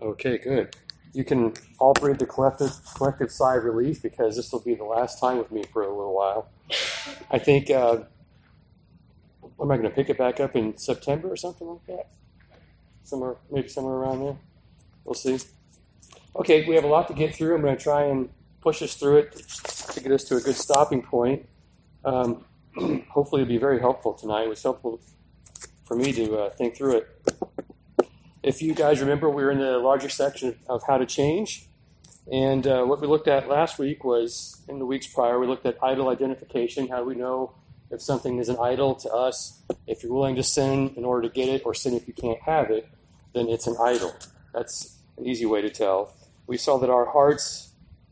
Okay, good. You can all breathe the collective sigh of relief because this will be the last time with me for a little while. I think, am I going to pick it back up in September or something like that? Maybe somewhere around there. We'll see. Okay, we have a lot to get through. I'm going to try and push us through it to get us to a good stopping point. Hopefully it'll be very helpful tonight. It was helpful for me to think through it. If you guys remember, we were in the larger section of how to change. And what we looked at last week was, in the weeks prior, we looked at idol identification. How do we know if something is an idol to us? If you're willing to sin in order to get it, or sin if you can't have it, then it's an idol. That's an easy way to tell. We saw that our hearts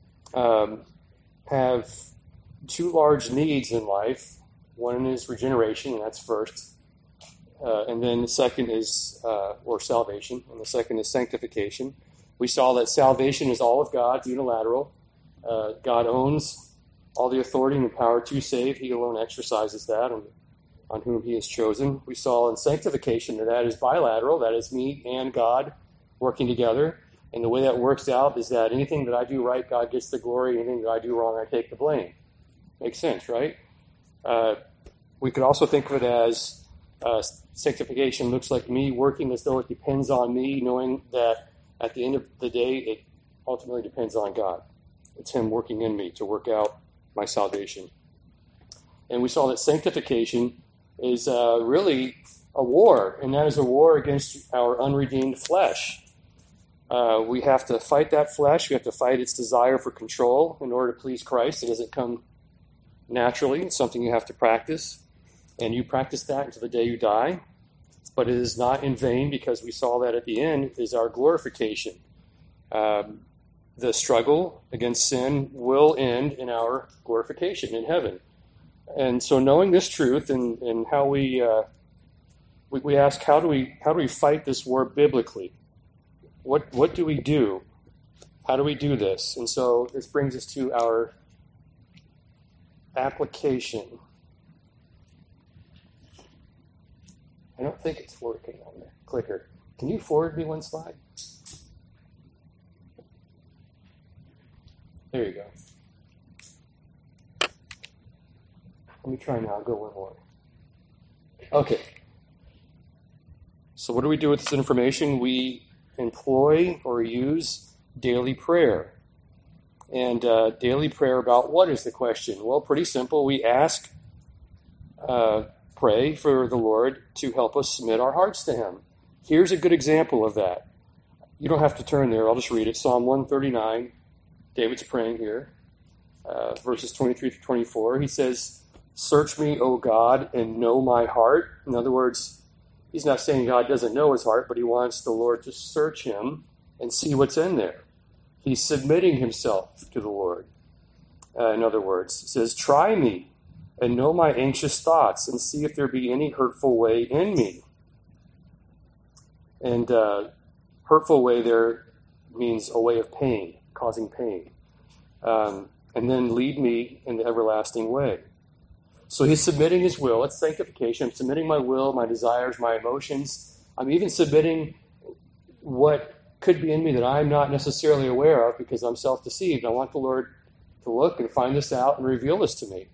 have two large needs in life. One is regeneration, and that's first. And then the second is, or salvation, and the second is sanctification. We saw that salvation is all of God, unilateral. God owns all the authority and the power to save. He alone exercises that on whom he has chosen. We saw in sanctification that is bilateral. That is me and God working together. And the way that works out is that anything that I do right, God gets the glory. Anything that I do wrong, I take the blame. Makes sense, right? We could also think of it as sanctification looks like me working as though it depends on me, knowing that at the end of the day, it ultimately depends on God. It's him working in me to work out my salvation. And we saw that sanctification is really a war, and that is a war against our unredeemed flesh. We have to fight that flesh. We have to fight its desire for control in order to please Christ. It doesn't come naturally. It's something you have to practice. And you practice that until the day you die. But it is not in vain, because we saw that at the end is our glorification. The struggle against sin will end in our glorification in heaven. And so knowing this truth and how we ask, how do we fight this war biblically? What do we do? How do we do this? And so this brings us to our application. I don't think it's working on the clicker. Can you forward me one slide? There you go. Let me try now. I'll go one more. Okay. So what do we do with this information? We employ or use daily prayer. And daily prayer about what is the question? Well, pretty simple. We ask, pray for the Lord to help us submit our hearts to him. Here's a good example of that. You don't have to turn there. I'll just read it. Psalm 139. David's praying here. Verses 23 to 24. He says, "Search me, O God, and know my heart." In other words, he's not saying God doesn't know his heart, but he wants the Lord to search him and see what's in there. He's submitting himself to the Lord. In other words, he says, "Try me and know my anxious thoughts, and see if there be any hurtful way in me." And hurtful way there means a way of pain, causing pain. And then lead me in the everlasting way. So he's submitting his will. It's sanctification. I'm submitting my will, my desires, my emotions. I'm even submitting what could be in me that I'm not necessarily aware of because I'm self-deceived. I want the Lord to look and find this out and reveal this to me.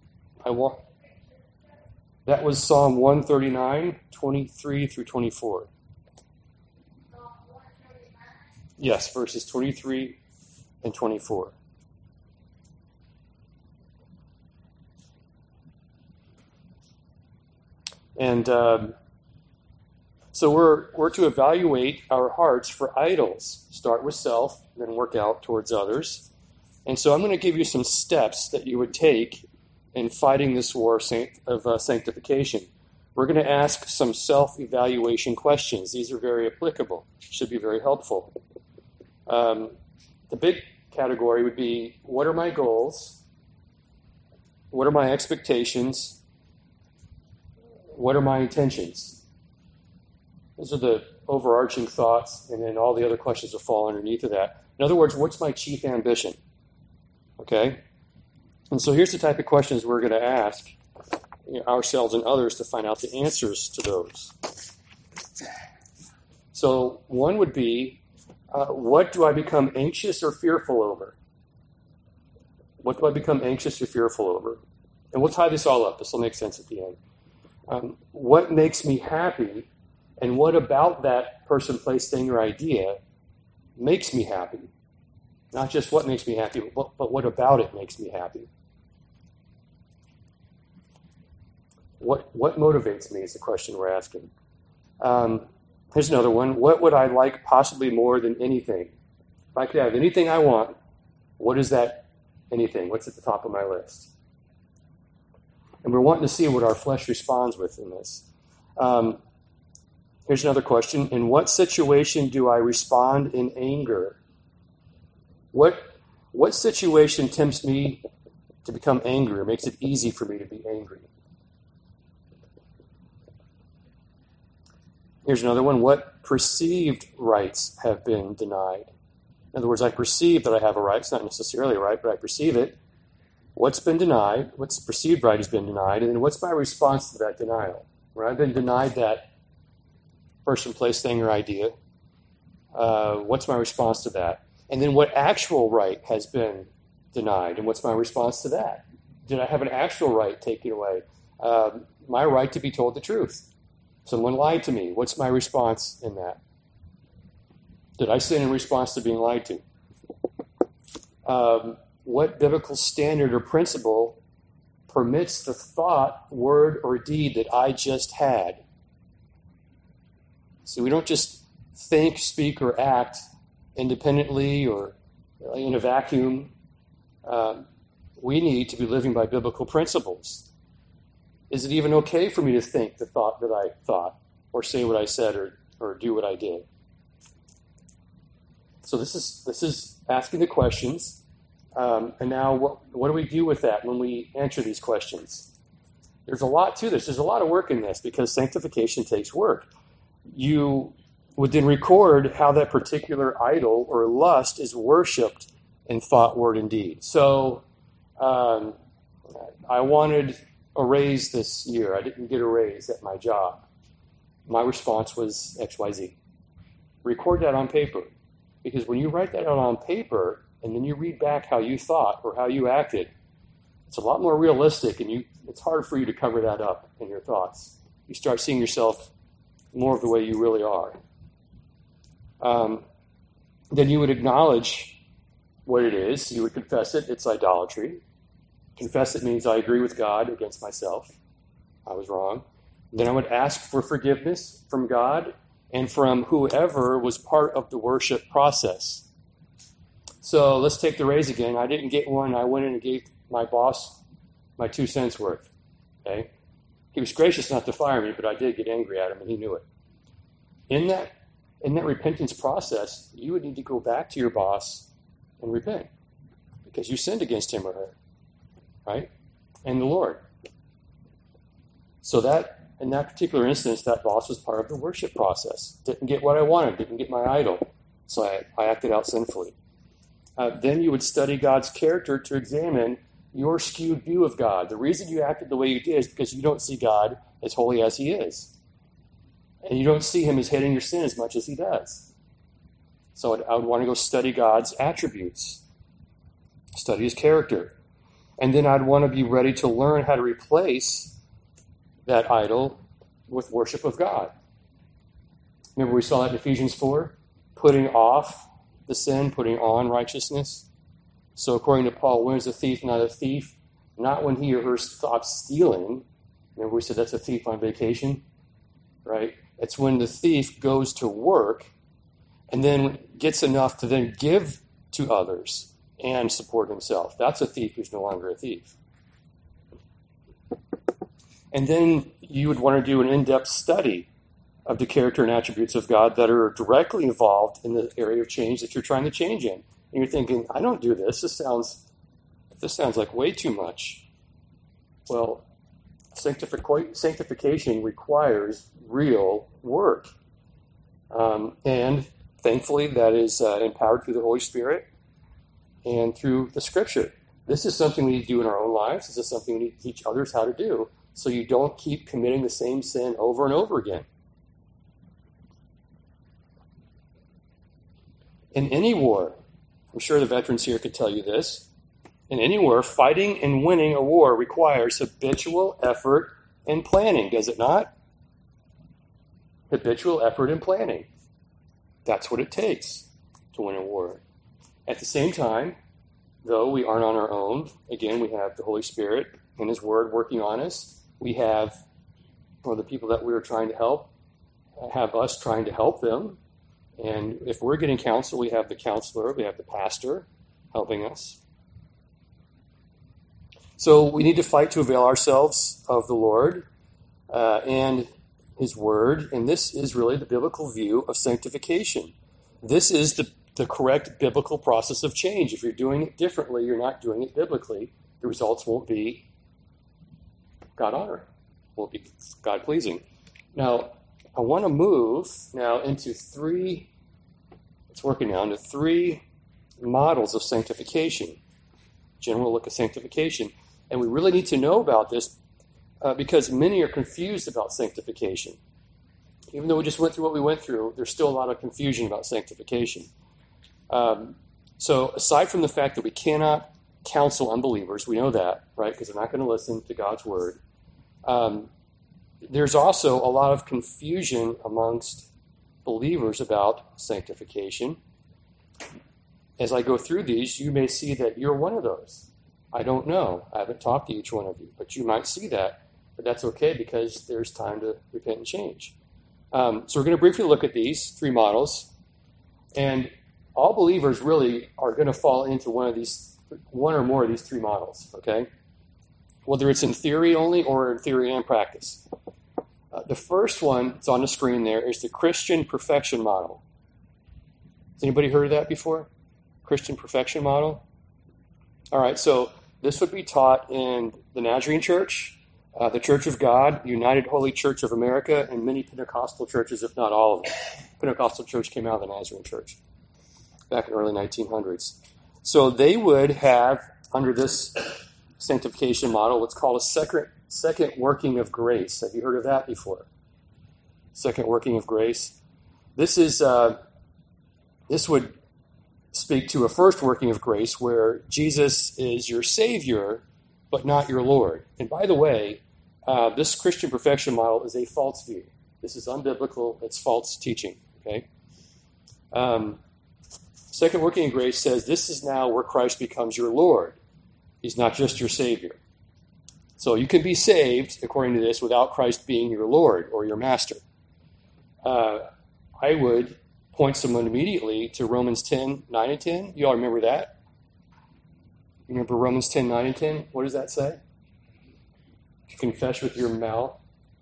That was Psalm 139, 23 through 24. Yes, verses 23 and 24. And so we're to evaluate our hearts for idols. Start with self, then work out towards others. And so I'm going to give you some steps that you would take in fighting this war of sanctification. We're going to ask some self-evaluation questions. These are very applicable, should be very helpful. The big category would be, what are my goals? What are my expectations? What are my intentions? Those are the overarching thoughts, and then all the other questions will fall underneath of that. In other words, what's my chief ambition? Okay? And so here's the type of questions we're going to ask ourselves and others to find out the answers to those. So one would be, What do I become anxious or fearful over? What do I become anxious or fearful over? And we'll tie this all up. This will make sense at the end. What makes me happy, and what about that person, place, thing, or idea makes me happy? Not just what makes me happy, but what about it makes me happy? What motivates me is the question we're asking. Here's another one. What would I like possibly more than anything? If I could have anything I want, what is that anything? What's at the top of my list? And we're wanting to see what our flesh responds with in this. Here's another question. In what situation do I respond in anger? What situation tempts me to become angry or makes it easy for me to be angry? Here's another one. What perceived rights have been denied? In other words, I perceive that I have a right. It's not necessarily a right, but I perceive it. What's been denied? What's perceived right has been denied? And then what's my response to that denial? Where I've been denied that person, place, thing, or idea. What's my response to that? And then what actual right has been denied? And what's my response to that? Did I have an actual right taken away? My right to be told the truth. Someone lied to me. What's my response in that? Did I sin in response to being lied to? What biblical standard or principle permits the thought, word, or deed that I just had? See, we don't just think, speak, or act independently or in a vacuum. We need to be living by biblical principles. Is it even okay for me to think the thought that I thought, or say what I said, or do what I did? So this is asking the questions. And now what do we do with that when we answer these questions? There's a lot to this. There's a lot of work in this because sanctification takes work. You would then record how that particular idol or lust is worshipped in thought, word, and deed. So I wanted a raise this year. I didn't get a raise at my job. My response was XYZ. Record that on paper. Because when you write that out on paper and then you read back how you thought or how you acted, it's a lot more realistic and it's hard for you to cover that up in your thoughts. You start seeing yourself more of the way you really are. Then you would acknowledge what it is. You would confess it. It's idolatry. Confess it means I agree with God against myself. I was wrong. Then I would ask for forgiveness from God and from whoever was part of the worship process. So let's take the raise again. I didn't get one. I went in and gave my boss my 2 cents worth. Okay? He was gracious enough to fire me, but I did get angry at him, and he knew it. In that repentance process, you would need to go back to your boss and repent because you sinned against him or her. Right? And the Lord. So that, in that particular instance, that boss was part of the worship process. Didn't get what I wanted, didn't get my idol. So I acted out sinfully. Then you would study God's character to examine your skewed view of God. The reason you acted the way you did is because you don't see God as holy as he is. And you don't see him as hating your sin as much as he does. So I would want to go study God's attributes. Study his character. And then I'd want to be ready to learn how to replace that idol with worship of God. Remember we saw that in Ephesians 4? Putting off the sin, putting on righteousness. So according to Paul, when is a thief not a thief? Not when he or her stops stealing. Remember we said that's a thief on vacation? Right? It's when the thief goes to work and then gets enough to then give to others and support himself. That's a thief who's no longer a thief. And then you would want to do an in-depth study of the character and attributes of God that are directly involved in the area of change that you're trying to change in. And you're thinking, I don't do this. This sounds like way too much. Well, sanctification requires real work. And thankfully, that is empowered through the Holy Spirit and through the Scripture. This is something we need to do in our own lives. This is something we need to teach others how to do so you don't keep committing the same sin over and over again. In any war, I'm sure the veterans here could tell you this, in any war, fighting and winning a war requires habitual effort and planning, does it not? Habitual effort and planning. That's what it takes to win a war. At the same time, though we aren't on our own, again, we have the Holy Spirit and His Word working on us. We have, or the people that we're trying to help, have us trying to help them. And if we're getting counsel, we have the counselor, we have the pastor helping us. So we need to fight to avail ourselves of the Lord and His Word. And this is really the biblical view of sanctification. This is the correct biblical process of change. If you're doing it differently, you're not doing it biblically. The results won't be God honoring, won't be God pleasing. Now, I want to move now into three models of sanctification. General look at sanctification. And we really need to know about this because many are confused about sanctification. Even though we just went through what we went through, there's still a lot of confusion about sanctification. So aside from the fact that we cannot counsel unbelievers, we know that, right? Because they're not going to listen to God's word. There's also a lot of confusion amongst believers about sanctification. As I go through these, you may see that you're one of those. I don't know. I haven't talked to each one of you, but you might see that. But that's okay because there's time to repent and change. So we're going to briefly look at these three models. And all believers really are going to fall into one or more of these three models, okay? Whether it's in theory only or in theory and practice. The first one, it's on the screen there, is the Christian perfection model. Has anybody heard of that before? Christian perfection model? All right, so this would be taught in the Nazarene Church, the Church of God, United Holy Church of America, and many Pentecostal churches, if not all of them. Pentecostal church came out of the Nazarene Church back in the early 1900s. So they would have, under this sanctification model, what's called a second working of grace. Have you heard of that before? Second working of grace. This would speak to a first working of grace where Jesus is your Savior, but not your Lord. And by the way, this Christian perfection model is a false view. This is unbiblical. It's false teaching. Okay. Second working of grace says this is now where Christ becomes your Lord. He's not just your Savior. So you can be saved, according to this, without Christ being your Lord or your Master. I would point someone immediately to Romans 10, 9 and 10. You all remember that? You remember Romans 10, 9 and 10? What does that say? If you confess with your mouth.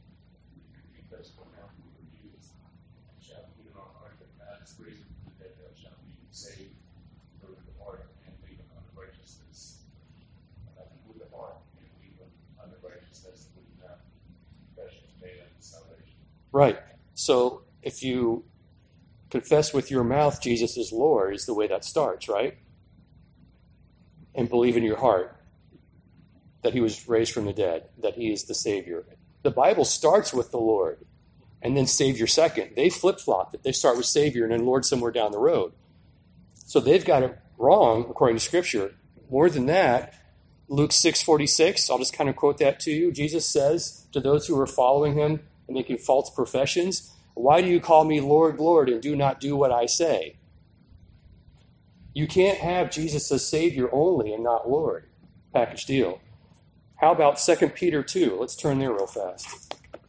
Right. So if you confess with your mouth Jesus is Lord is the way that starts, right? And believe in your heart that he was raised from the dead, that he is the Savior. The Bible starts with the Lord and then Savior second. They flip-flopped it. They start with Savior and then Lord somewhere down the road. So they've got it wrong according to Scripture. More than that, Luke 6:46, I'll just kind of quote that to you. Jesus says to those who are following him and making false professions, "Why do you call me Lord, Lord, and do not do what I say?" You can't have Jesus as Savior only and not Lord. Package deal. How about 2 Peter 2? Let's turn there real fast.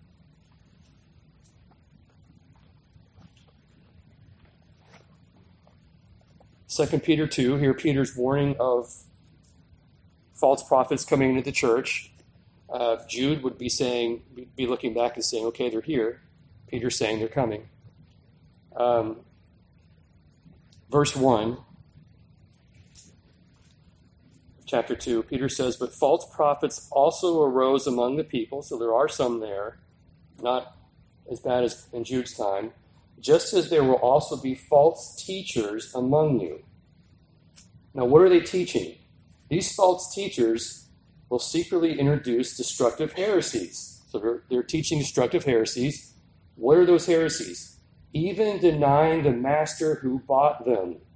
Second Peter 2, here Peter's warning of false prophets coming into the church. Jude would be looking back and saying, okay, they're here. Peter's saying they're coming. Verse 1, chapter 2, Peter says, "But false prophets also arose among the people," so there are some there, not as bad as in Jude's time, "just as there will also be false teachers among you." Now, what are they teaching? These false teachers will secretly introduce destructive heresies. So they're teaching destructive heresies. What are those heresies? "Even denying the master who bought them."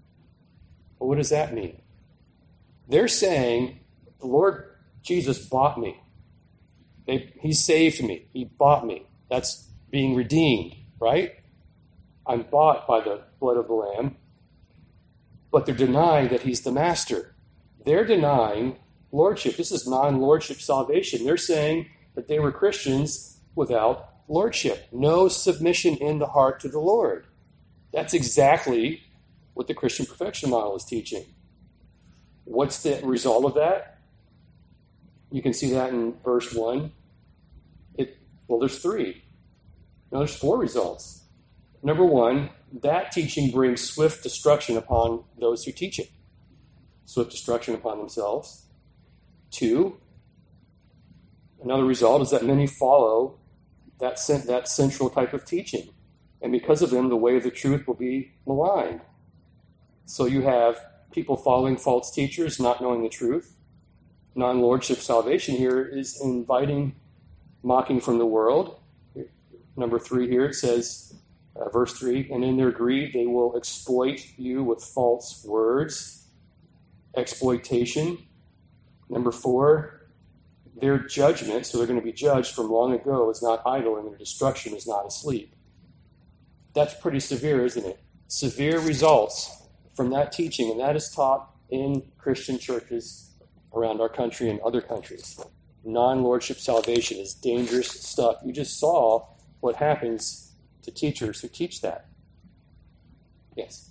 Well, what does that mean? They're saying the Lord Jesus bought me. He saved me. He bought me. That's being redeemed, right? I'm bought by the blood of the Lamb. But they're denying that he's the master. They're denying lordship. This is non-lordship salvation. They're saying that they were Christians without lordship. No submission in the heart to the Lord. That's exactly what the Christian perfection model is teaching. What's the result of that? You can see that in verse 1. There's 3. No, there's 4 results. Number 1, that teaching brings swift destruction upon those who teach it. Swift destruction upon themselves. 2, another result is that many follow that central type of teaching. And because of them, the way of the truth will be maligned. So you have people following false teachers, not knowing the truth. Non-lordship salvation here is inviting mocking from the world. Number 3 here, it says, verse 3, and in their greed they will exploit you with false words. Exploitation. Number 4, their judgment, so they're going to be judged from long ago, is not idle, and their destruction is not asleep. That's pretty severe, isn't it? Severe results from that teaching, and that is taught in Christian churches around our country and other countries. Non-lordship salvation is dangerous stuff. You just saw what happens to teachers who teach that. Yes?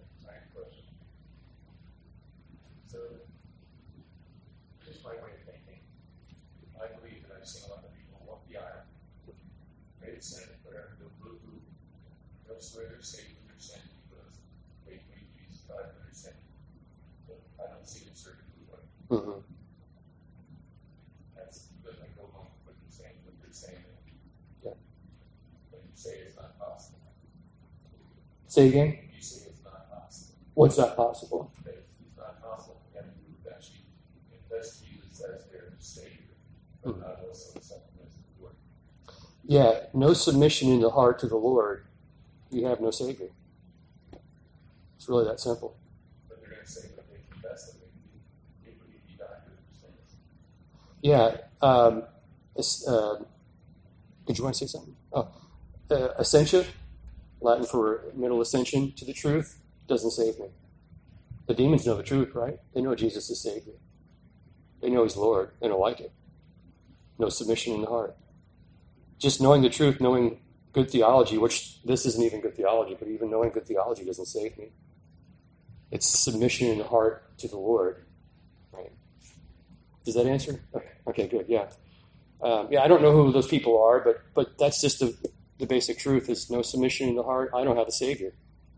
So, just my way of thinking, I believe that I've seen a lot of people walk the aisle, they send a prayer, they'll swear they're saved from their sin because they believe Jesus died for their sin. But I don't see them serving the Lord. Mm-hmm. That's because I go along with what they're saying. Yeah. But you say it's not possible. Say again? You say it's not possible. What's not possible? That it's not possible for them to actually invest Jesus as their Savior, but not also something as the Lord. Yeah, no submission in the heart to the Lord, you have no Savior. It's really that simple. But they're going to say that they confess that they believe He died for their sins. Yeah. Did you want to say something? Ascension, Latin for middle ascension to the truth, doesn't save me. The demons know the truth, right? They know Jesus is Savior. They know He's Lord. They don't like it. No submission in the heart. Just knowing the truth, knowing good theology, which this isn't even good theology, but even knowing good theology doesn't save me. It's submission in the heart to the Lord. Right? Does that answer? Okay, good, yeah. I don't know who those people are, but that's just the basic truth is no submission in the heart. I don't have a Savior.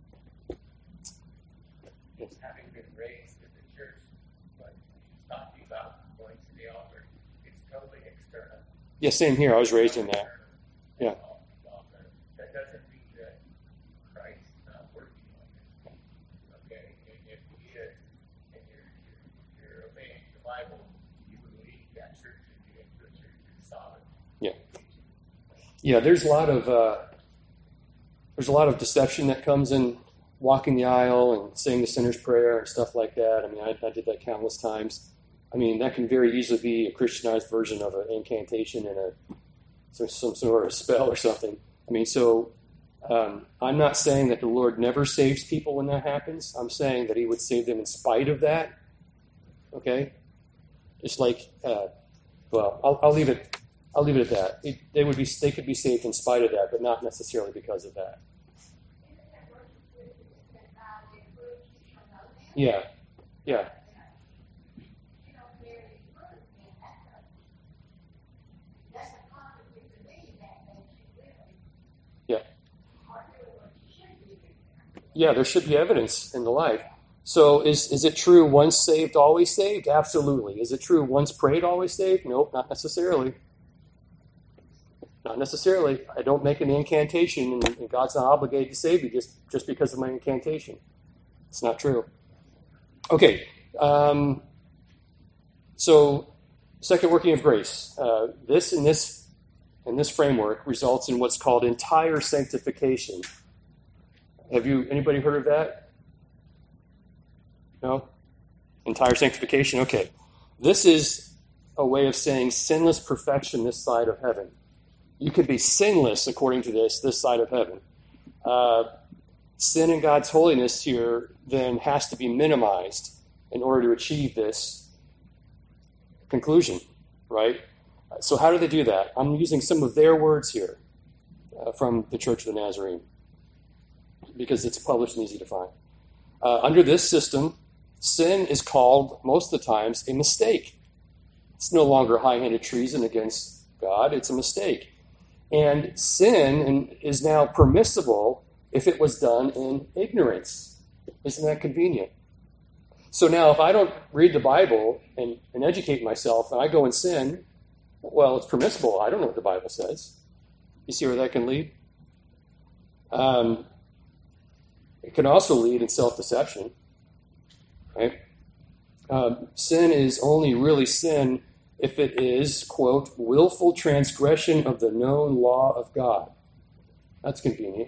Yes. Having been raised in the church, but talking about going to the altar, it's totally external. Yeah, same here. I was raised in that. Yeah. That doesn't mean that Christ is not working on it. Okay, if you get it and you're obeying the Bible, you would leave that church and get into a church that's solid. Yeah. Yeah, there's a lot of deception that comes in walking the aisle and saying the sinner's prayer and stuff like that. I mean, I did that countless times. I mean, that can very easily be a Christianized version of an incantation and some sort of spell or something. I mean, so I'm not saying that the Lord never saves people when that happens. I'm saying that He would save them in spite of that. Okay? Just like, I'll leave it. I'll leave it at that. They could be saved in spite of that, but not necessarily because of that. Yeah. Yeah. Yeah. Yeah, there should be evidence in the life. So is it true once saved, always saved? Absolutely. Is it true once prayed, always saved? Nope, not necessarily. Not necessarily. I don't make an incantation and God's not obligated to save you just because of my incantation. It's not true. Okay. So, second working of grace. This in this framework results in what's called entire sanctification. Have anybody heard of that? No? Entire sanctification? Okay. This is a way of saying sinless perfection this side of heaven. You could be sinless, according to this side of heaven. Sin in God's holiness here then has to be minimized in order to achieve this conclusion, right? So how do they do that? I'm using some of their words here from the Church of the Nazarene because it's published and easy to find. Under this system, sin is called, most of the times, a mistake. It's no longer high-handed treason against God. It's a mistake. And sin is now permissible if it was done in ignorance. Isn't that convenient? So now if I don't read the Bible and educate myself and I go and sin, well, it's permissible. I don't know what the Bible says. You see where that can lead? It can also lead in self-deception. Right? Sin is only really sin if it is, quote, willful transgression of the known law of God. That's convenient.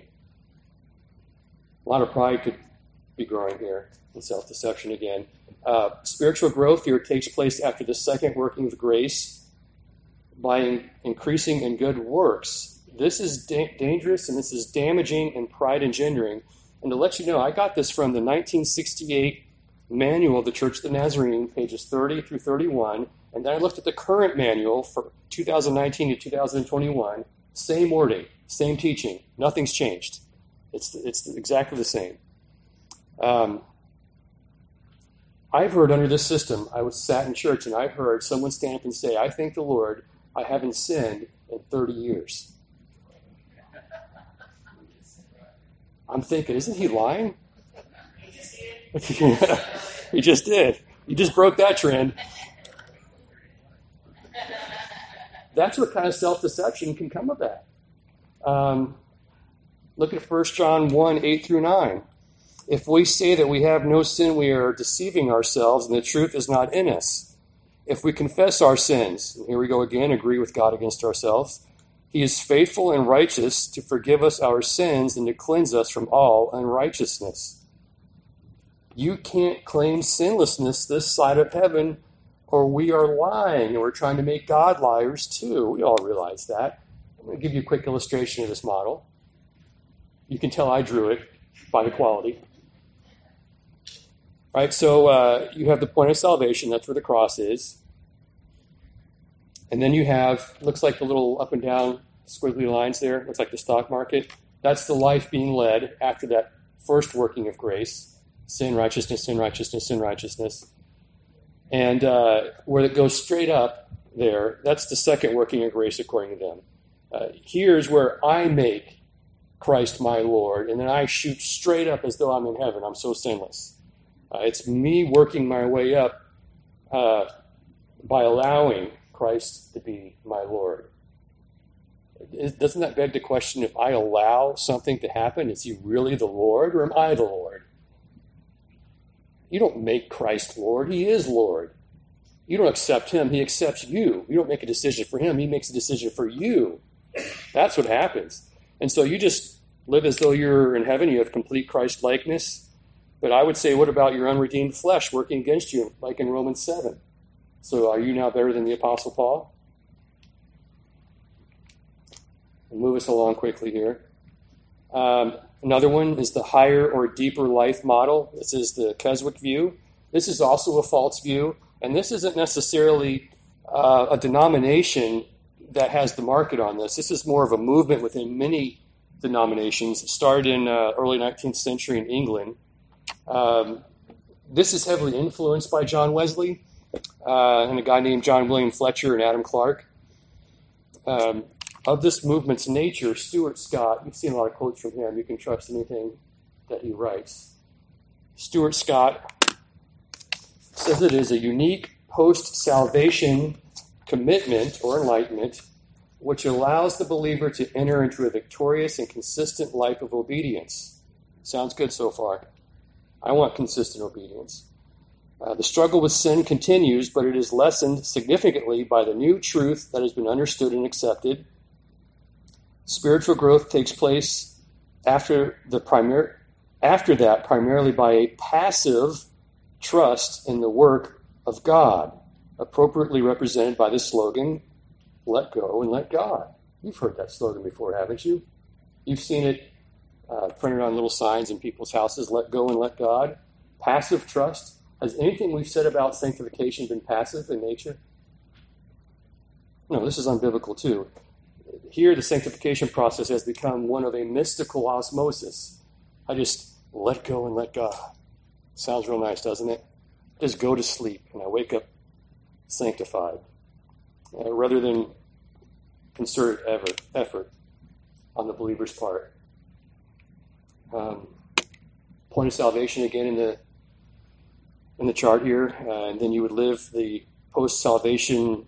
A lot of pride could be growing here in self-deception again. Spiritual growth here takes place after the second working of grace by increasing in good works. This is dangerous and this is damaging and pride engendering. And to let you know, I got this from the 1968 manual of the Church of the Nazarene, pages 30 through 31. And then I looked at the current manual for 2019 to 2021. Same wording, same teaching. Nothing's changed. It's exactly the same. I've heard under this system, I was sat in church and I've heard someone stand up and say, I thank the Lord I haven't sinned in 30 years. I'm thinking, isn't he lying? He just did. He just broke that trend. That's what kind of self-deception can come of that. Look at 1 John 1, 8 through 9. If we say that we have no sin, we are deceiving ourselves, and the truth is not in us. If we confess our sins, and here we go again, agree with God against ourselves, he is faithful and righteous to forgive us our sins and to cleanse us from all unrighteousness. You can't claim sinlessness this side of heaven, or we are lying, and we're trying to make God liars too. We all realize that. I'm going to give you a quick illustration of this model. You can tell I drew it by the quality. All right, so you have the point of salvation. That's where the cross is. And then you have, looks like the little up and down squiggly lines there. Looks like the stock market. That's the life being led after that first working of grace. Sin, righteousness, sin, righteousness, sin, righteousness. And where it goes straight up there, that's the second working of grace according to them. Here's where I make Christ my Lord, and then I shoot straight up as though I'm in heaven. I'm so sinless. It's me working my way up by allowing Christ to be my Lord. Doesn't that beg the question, if I allow something to happen, is he really the Lord or am I the Lord? You don't make Christ Lord. He is Lord. You don't accept him. He accepts you. You don't make a decision for him. He makes a decision for you. That's what happens. And so you just live as though you're in heaven. You have complete Christ-likeness. But I would say, what about your unredeemed flesh working against you, like in Romans 7? So are you now better than the Apostle Paul? We'll move us along quickly here. Another one is the higher or deeper life model. This is the Keswick view. This is also a false view. And this isn't necessarily a denomination that has the market on this. This is more of a movement within many denominations. It started in early 19th century in England. This is heavily influenced by John Wesley and a guy named John William Fletcher and Adam Clark. Of this movement's nature, Stuart Scott, you've seen a lot of quotes from him. You can trust anything that he writes. Stuart Scott says it is a unique post-salvation commitment or enlightenment which allows the believer to enter into a victorious and consistent life of obedience. Sounds good so far. I want consistent obedience. The struggle with sin continues, but it is lessened significantly by the new truth that has been understood and accepted. Spiritual growth takes place after that primarily by a passive trust in the work of God, appropriately represented by the slogan, let go and let God. You've heard that slogan before, haven't you? You've seen it printed on little signs in people's houses, let go and let God. Passive trust. Has anything we've said about sanctification been passive in nature? No, this is unbiblical too. Here, the sanctification process has become one of a mystical osmosis. I just let go and let God. Sounds real nice, doesn't it? Just go to sleep and I wake up sanctified, rather than concerted effort on the believer's part. Point of salvation again in the chart here, and then you would live the post-salvation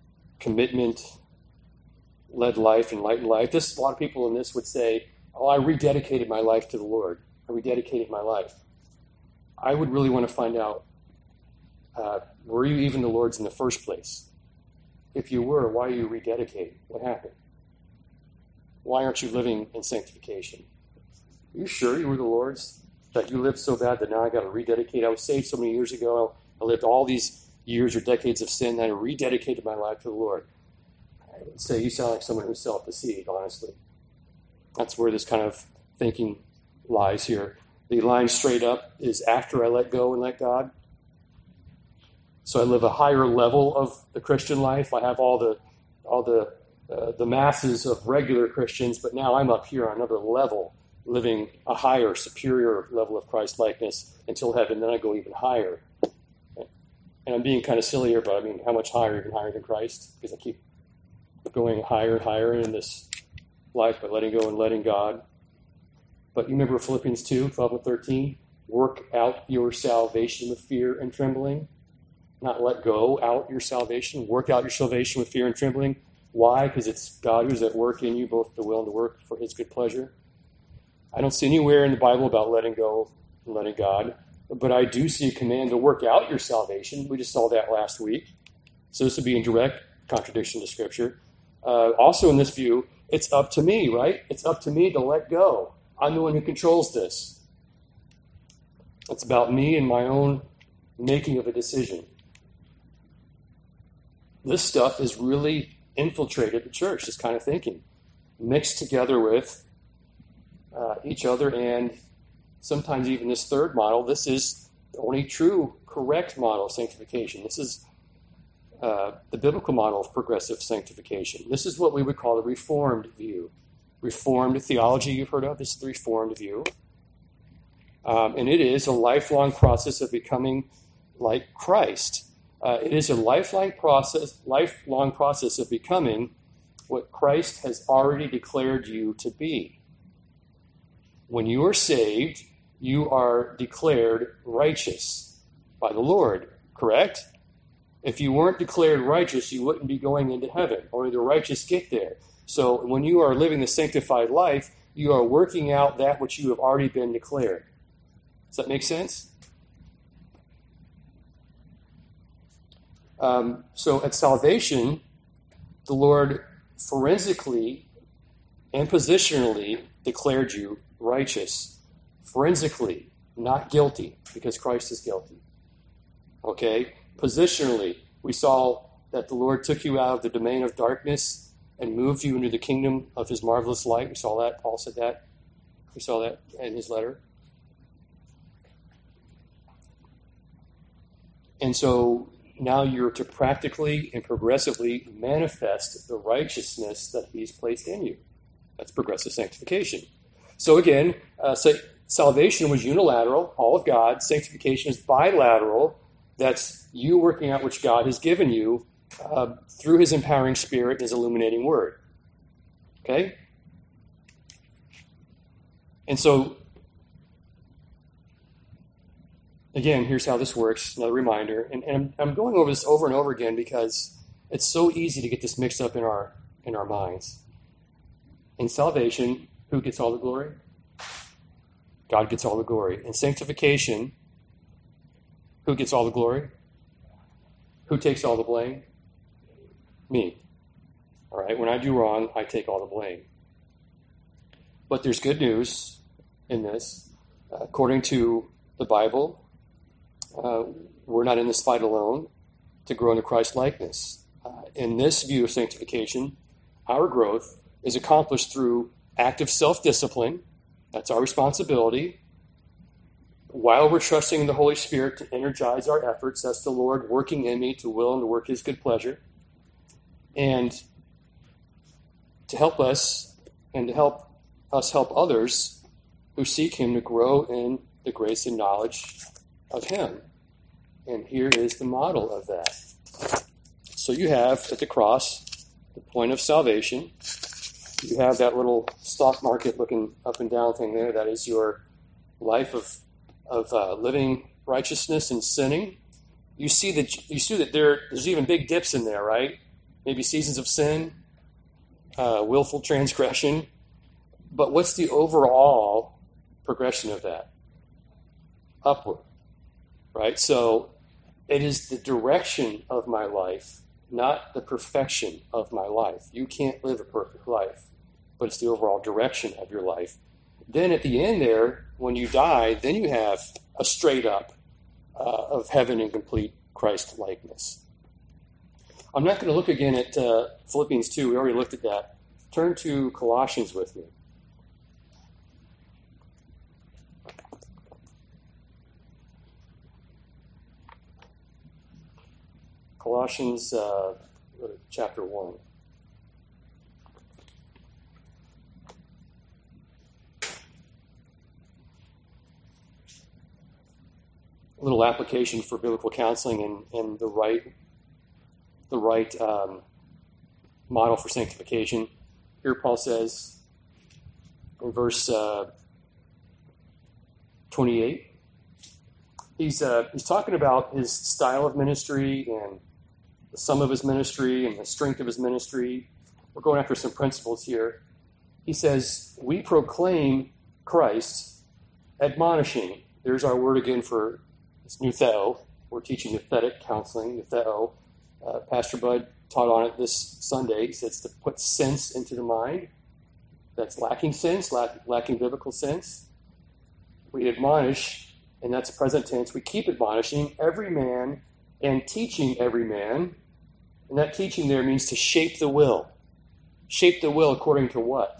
commitment-led life, enlightened life. A lot of people in this would say, "Oh, I rededicated my life to the Lord. I rededicated my life." I would really want to find out, were you even the Lord's in the first place? If you were, why are you rededicating? What happened? Why aren't you living in sanctification? Are you sure you were the Lord's? That you lived so bad that now I got to rededicate? I was saved so many years ago. I lived all these years or decades of sin, and I rededicated my life to the Lord. I would say you sound like someone who's self-deceived, honestly. That's where this kind of thinking lies here. The line straight up is after I let go and let God. So I live a higher level of the Christian life. I have all the masses of regular Christians, but now I'm up here on another level, living a higher, superior level of Christ-likeness until heaven. Then I go even higher. And I'm being kind of silly here, but I mean, how much higher, even higher than Christ? Because I keep going higher and higher in this life by letting go and letting God. But you remember Philippians 2, 12 and 13? Work out your salvation with fear and trembling. Not let go out your salvation. Work out your salvation with fear and trembling. Why? Because it's God who's at work in you, both the will and the work for his good pleasure. I don't see anywhere in the Bible about letting go and letting God, but I do see a command to work out your salvation. We just saw that last week. So this would be in direct contradiction to Scripture. Also in this view, it's up to me, right? It's up to me to let go. I'm the one who controls this. It's about me and my own making of a decision. This stuff has really infiltrated the church, this kind of thinking, mixed together with each other, and sometimes even this third model. This is the only true, correct model of sanctification. This is the biblical model of progressive sanctification. This is what we would call the Reformed view. Reformed theology you've heard of. This is the Reformed view. And it is a lifelong process of becoming like Christ. It is a lifelong process of becoming what Christ has already declared you to be. When you are saved, you are declared righteous by the Lord, correct? If you weren't declared righteous, you wouldn't be going into heaven. Only the righteous get there. So when you are living the sanctified life, you are working out that which you have already been declared. Does that make sense? So at salvation, the Lord forensically and positionally declared you righteous. Forensically, not guilty, because Christ is guilty. Okay? Positionally, we saw that the Lord took you out of the domain of darkness and moved you into the kingdom of his marvelous light. We saw that. Paul said that. We saw that in his letter. And so now you're to practically and progressively manifest the righteousness that he's placed in you. That's progressive sanctification. So again, salvation was unilateral, all of God. Sanctification is bilateral. That's you working out which God has given you through his empowering spirit and his illuminating word. Okay? And so, again, here's how this works. Another reminder. And I'm going over this over and over again because it's so easy to get this mixed up in our minds. In salvation, who gets all the glory? God gets all the glory. In sanctification, who gets all the glory? Who takes all the blame? Me. All right, when I do wrong, I take all the blame. But there's good news in this. According to the Bible, we're not in this fight alone to grow into Christ likeness. In this view of sanctification, our growth is accomplished through active self-discipline. That's our responsibility. While we're trusting in the Holy Spirit to energize our efforts, that's the Lord working in me to will and to work his good pleasure. And to help us and to help us help others who seek him to grow in the grace and knowledge of him. And here is the model of that. So you have at the cross the point of salvation. You have that little stock market looking up and down thing there. That is your life of living righteousness and sinning. You see that there's even big dips in there, right? Maybe seasons of sin, willful transgression. But what's the overall progression of that? Upward, right? So it is the direction of my life, not the perfection of my life. You can't live a perfect life, but it's the overall direction of your life. Then at the end there, when you die, then you have a straight up of heaven and complete Christ likeness. I'm not going to look again at Philippians 2. We already looked at that. Turn to Colossians with me. Colossians chapter 1. A little application for biblical counseling and the right model for sanctification. Here Paul says in verse 28, he's talking about his style of ministry and the sum of his ministry and the strength of his ministry. We're going after some principles here. He says, we proclaim Christ, admonishing. There's our word again for it's noutheo. We're teaching nouthetic counseling, noutheo. Pastor Bud taught on it this Sunday. He says to put sense into the mind. That's lacking sense, lacking biblical sense. We admonish, and that's present tense. We keep admonishing every man and teaching every man. And that teaching there means to shape the will. Shape the will according to what?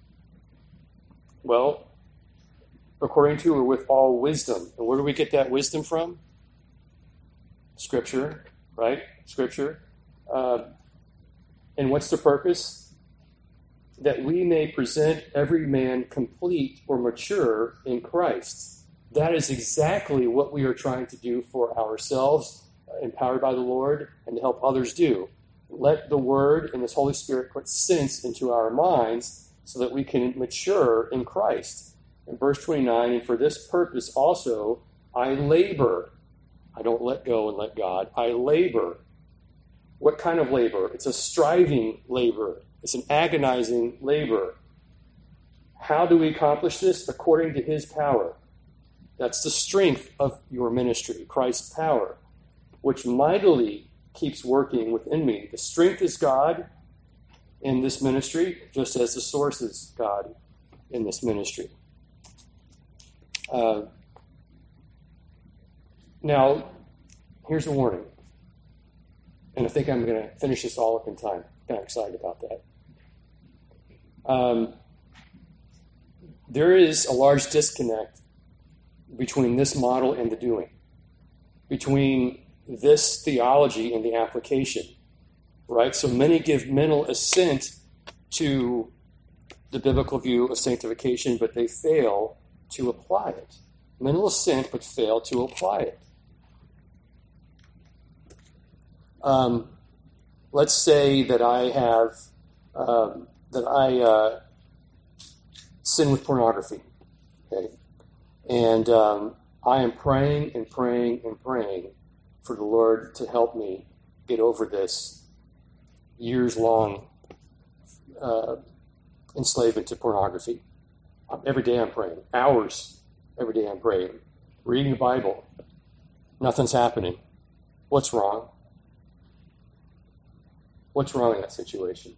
Well, according to or with all wisdom. And where do we get that wisdom from? Scripture, right? Scripture. And what's the purpose? That we may present every man complete or mature in Christ. That is exactly what we are trying to do for ourselves, empowered by the Lord, and to help others do. Let the Word and this Holy Spirit put sense into our minds so that we can mature in Christ. In verse 29, and for this purpose also I labor. I don't let go and let God. I labor. What kind of labor? It's a striving labor. It's an agonizing labor. How do we accomplish this? According to his power. That's the strength of your ministry, Christ's power, which mightily keeps working within me. The strength is God in this ministry, just as the source is God in this ministry. Now, here's a warning. And I think I'm going to finish this all up in time. I'm kind of excited about that. There is a large disconnect between this model and the doing, between this theology and the application, right? So many give mental assent to the biblical view of sanctification, but they fail to apply it. Mental assent, but fail to apply it. Let's say that I have sin with pornography, okay, and I am praying and praying and praying for the Lord to help me get over this years-long enslavement to pornography. Every day I'm praying, hours every day I'm praying, reading the Bible. Nothing's happening. What's wrong? What's wrong in that situation?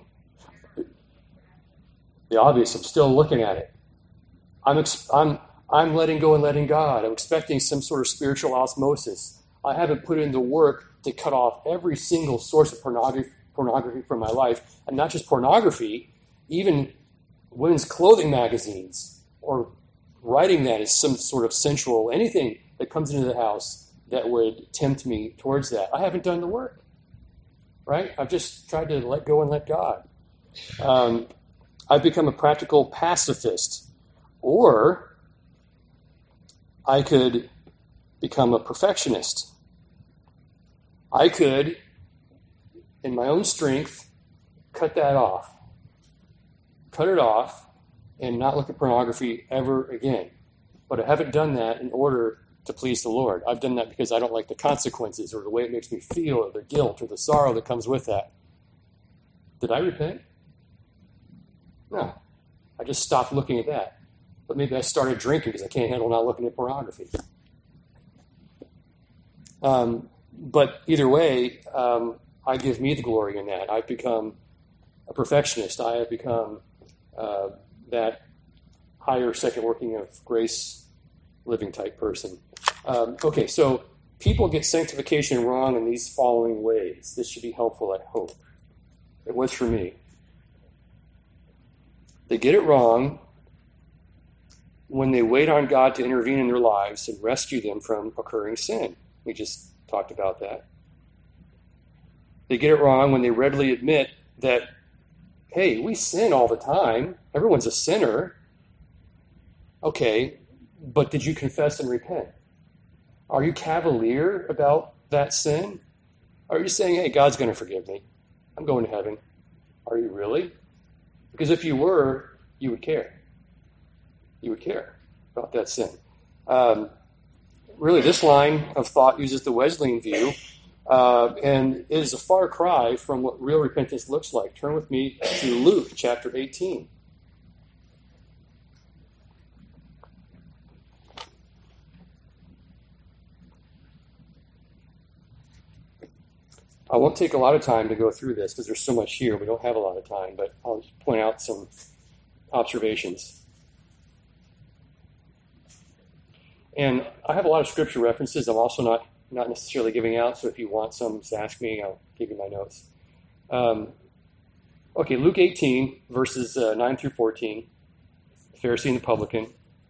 The obvious. I'm still looking at it. I'm I'm letting go and letting God. I'm expecting some sort of spiritual osmosis. I haven't put in the work to cut off every single source of pornography from my life, and not just pornography, even women's clothing magazines, or writing that as some sort of sensual, anything that comes into the house that would tempt me towards that. I haven't done the work, right? I've just tried to let go and let God. I've become a practical pacifist, or I could become a perfectionist. I could, in my own strength, cut that off. Cut it off and not look at pornography ever again. But I haven't done that in order to please the Lord. I've done that because I don't like the consequences or the way it makes me feel or the guilt or the sorrow that comes with that. Did I repent? No. I just stopped looking at that. But maybe I started drinking because I can't handle not looking at pornography. But either way, I give me the glory in that. I've become a perfectionist. I have become that higher second working of grace living type person. Okay, so people get sanctification wrong in these following ways. This should be helpful, I hope. It was for me. They get it wrong when they wait on God to intervene in their lives and rescue them from occurring sin. We just talked about that. They get it wrong when they readily admit that, hey, we sin all the time. Everyone's a sinner. Okay, but did you confess and repent? Are you cavalier about that sin? Are you saying, hey, God's going to forgive me? I'm going to heaven. Are you really? Because if you were, you would care. You would care about that sin. Really, this line of thought uses the Wesleyan view, and it is a far cry from what real repentance looks like. Turn with me to Luke chapter 18. I won't take a lot of time to go through this because there's so much here. We don't have a lot of time, but I'll just point out some observations. And I have a lot of scripture references. I'm also not necessarily giving out, so if you want some, just ask me. I'll give you my notes. Okay, Luke 18, verses 9 through 14, the Pharisee and the publican.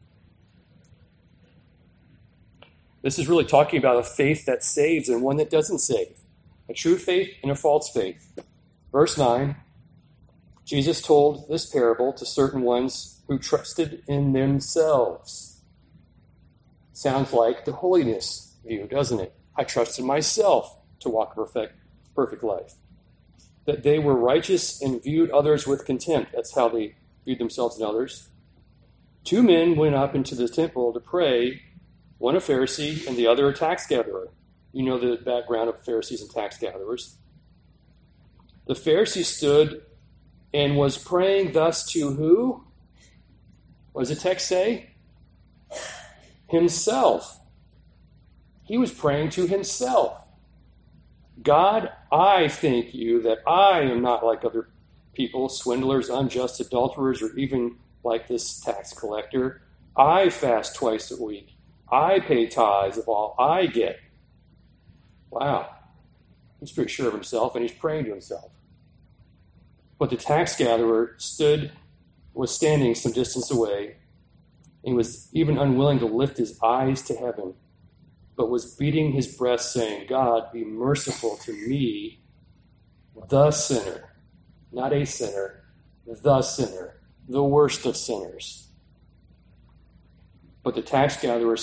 This is really talking about a faith that saves and one that doesn't save. A true faith and a false faith. Verse 9, Jesus told this parable to certain ones who trusted in themselves. Sounds like the holiness view, doesn't it? I trust in myself to walk a perfect life. That they were righteous and viewed others with contempt. That's how they viewed themselves and others. Two men went up into the temple to pray, one a Pharisee and the other a tax gatherer. You know the background of Pharisees and tax gatherers. The Pharisee stood and was praying thus to who? What does the text say? Himself. He was praying to himself. God, I thank you that I am not like other people, swindlers, unjust, adulterers, or even like this tax collector. I fast twice a week. I pay tithes of all I get. Wow. He's pretty sure of himself, and he's praying to himself. But the tax gatherer was standing some distance away. He was even unwilling to lift his eyes to heaven, but was beating his breast, saying, God, be merciful to me, the sinner. Not a sinner, the sinner, the worst of sinners. But the tax gatherer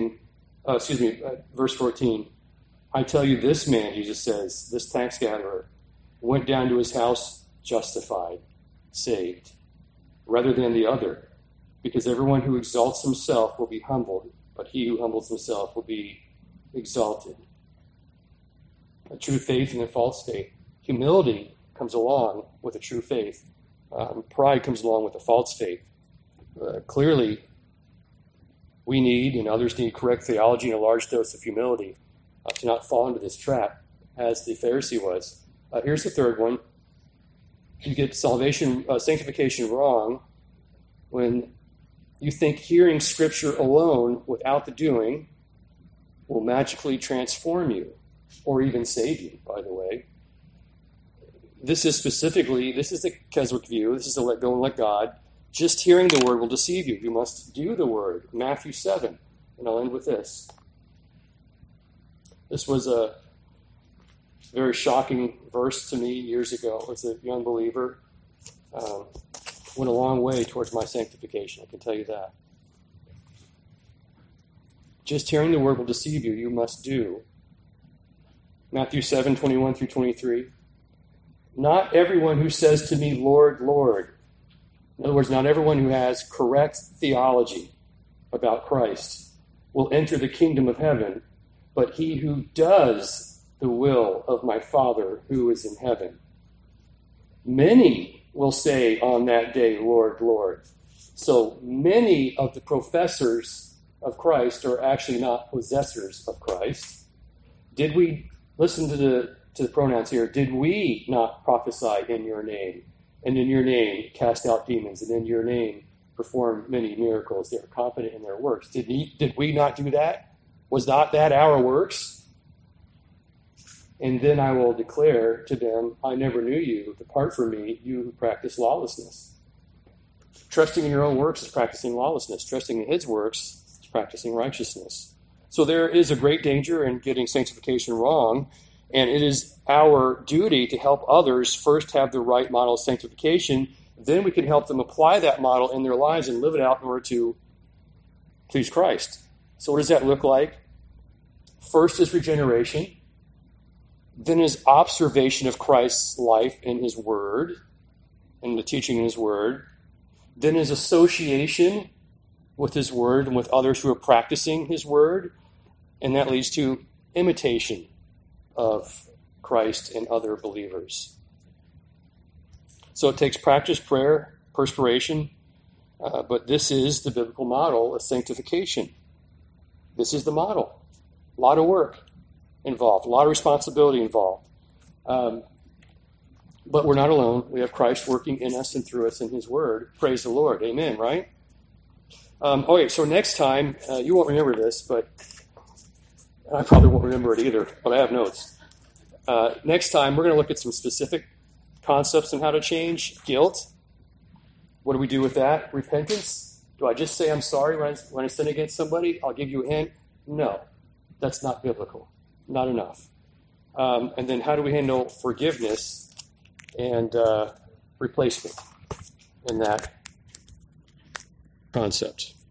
verse 14, I tell you, this man, Jesus says, this tax gatherer, went down to his house justified, saved, rather than the other. Because everyone who exalts himself will be humbled, but he who humbles himself will be exalted. A true faith and a false faith. Humility comes along with a true faith. Pride comes along with a false faith. Clearly, we need, and others need, correct theology and a large dose of humility to not fall into this trap, as the Pharisee was. Here's the third one. You get sanctification wrong when You think hearing Scripture alone without the doing will magically transform you, or even save you, by the way. This is the Keswick view. This is the let go and let God. Just hearing the word will deceive you. You must do the word. Matthew 7. And I'll end with this. This was a very shocking verse to me years ago as a young believer. Went a long way towards my sanctification, I can tell you that. Just hearing the word will deceive you. You must do. Matthew 7, 21 through 23. Not everyone who says to me, Lord, Lord. In other words, not everyone who has correct theology about Christ will enter the kingdom of heaven, but he who does the will of my Father who is in heaven. Many will say on that day, Lord, Lord. So many of the professors of Christ are actually not possessors of Christ. Did we, listen to the pronouns here, did we not prophesy in your name, and in your name cast out demons, and in your name perform many miracles? They are confident in their works. Did we not do that? Was not that our works? And then I will declare to them, I never knew you. Depart from me, you who practice lawlessness. Trusting in your own works is practicing lawlessness. Trusting in his works is practicing righteousness. So there is a great danger in getting sanctification wrong, and it is our duty to help others first have the right model of sanctification. Then we can help them apply that model in their lives and live it out in order to please Christ. So what does that look like? First is regeneration. Then is observation of Christ's life in his word, and the teaching in his word. Then is association with his word and with others who are practicing his word. And that leads to imitation of Christ and other believers. So it takes practice, prayer, perspiration, but this is the biblical model of sanctification. This is the model. A lot of work involved, a lot of responsibility involved. But we're not alone. We have Christ working in us and through us in his word. Praise the Lord. Amen, right? Okay, so next time, you won't remember this, but I probably won't remember it either, but I have notes. Next time, we're going to look at some specific concepts on how to change. Guilt. What do we do with that? Repentance. Do I just say I'm sorry when I sin against somebody? I'll give you a hint. No, that's not biblical. Not enough. And then how do we handle forgiveness and replacement in that concept?